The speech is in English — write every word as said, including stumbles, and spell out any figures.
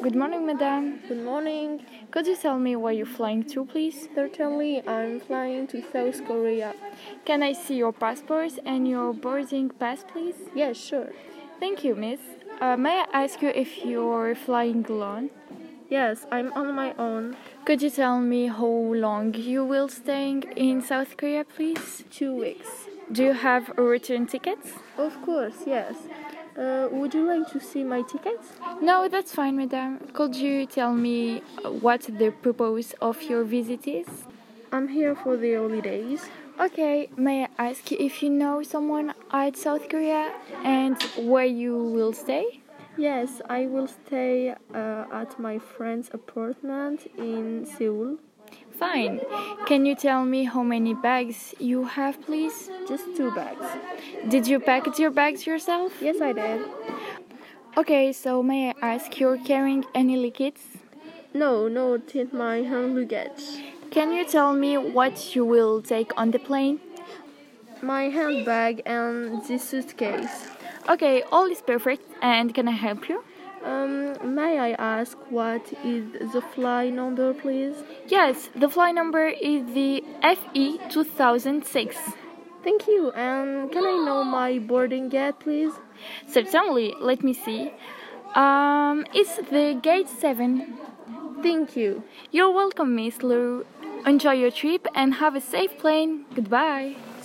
Good morning, madam. Good morning. Could you tell me where you're flying to, please? Certainly, I'm flying to South Korea. Can I see your passport and your boarding pass, please? Yes, sure. Thank you, miss. Uh, may I ask you if you're flying alone? Yes, I'm on my own. Could you tell me how long you will staying in South Korea, please? Two weeks. Do you have a return tickets? Of course, yes. Uh, would you like to see my tickets? No, that's fine, madam. Could you tell me what the purpose of your visit is? I'm here for the holidays. Okay, may I ask if you know someone at South Korea and where you will stay? Yes, I will stay uh, at my friend's apartment in Seoul. Fine. Can you tell me how many bags you have, please? Just two bags. Did you pack your bags yourself? Yes, I did. Okay, so may I ask, you're carrying any liquids? No, not in my hand luggage. Can you tell me what you will take on the plane? My handbag and this suitcase. Okay, all is perfect. And can I help you? Um, may I ask what is the flight number, please? Yes, the flight number is the F E two thousand six. Thank you. And can I know my boarding gate, please? Certainly. Let me see. Um, it's the gate seven. Thank you. You're welcome, Miss Lou. Enjoy your trip and have a safe plane. Goodbye.